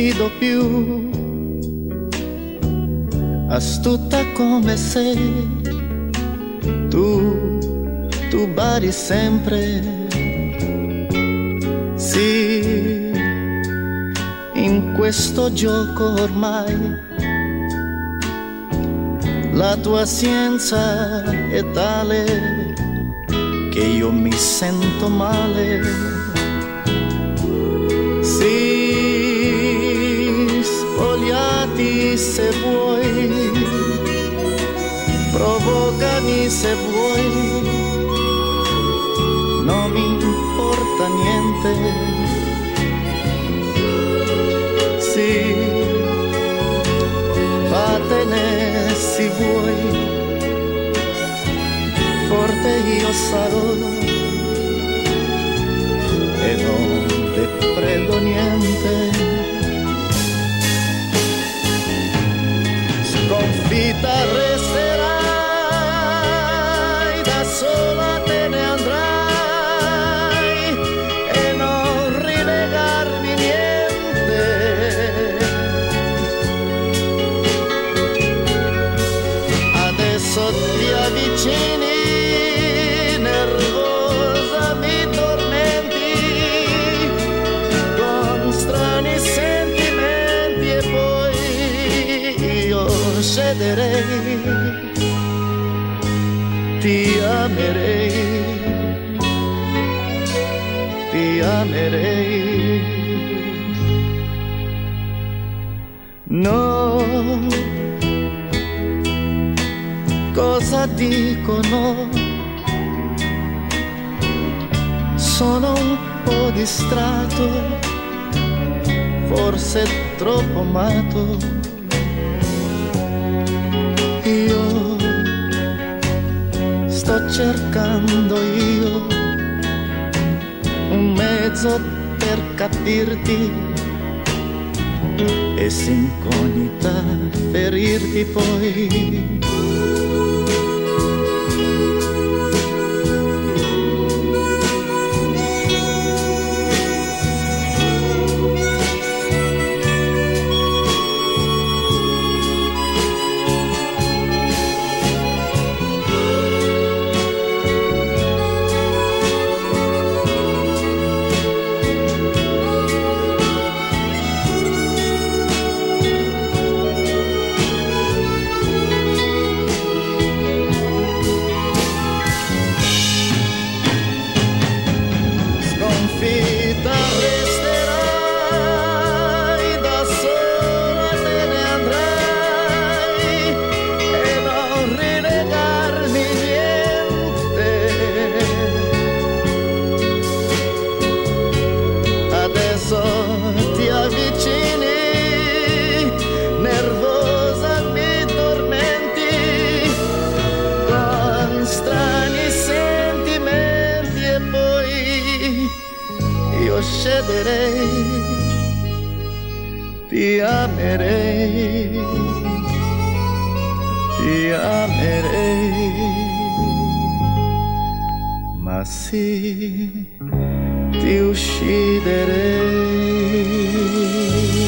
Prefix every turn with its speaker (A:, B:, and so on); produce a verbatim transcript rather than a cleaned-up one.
A: fido più, astuta come sei, tu, tu badi sempre, sì, in questo gioco ormai la tua scienza è tale che io mi sento male. Sì, spogliati se vuoi, provocami se vuoi, non mi importa niente. Sì, fatene se vuoi, forte io sarò e non te prego niente. Sconfitta resterai, da sola te ne andrai e non rinegarmi niente. Adesso ti avvicini, nervosa mi tormenti con strani sentimenti e poi io cederei, ti amerei, ti amerei. No, cosa dicono? Sono un po' distratto, forse troppo amato. Io sto cercando io un mezzo per capirti e s'incognita ferirti poi. Cederei, ti amerei, ti amerei, ma sì, ti ucciderei.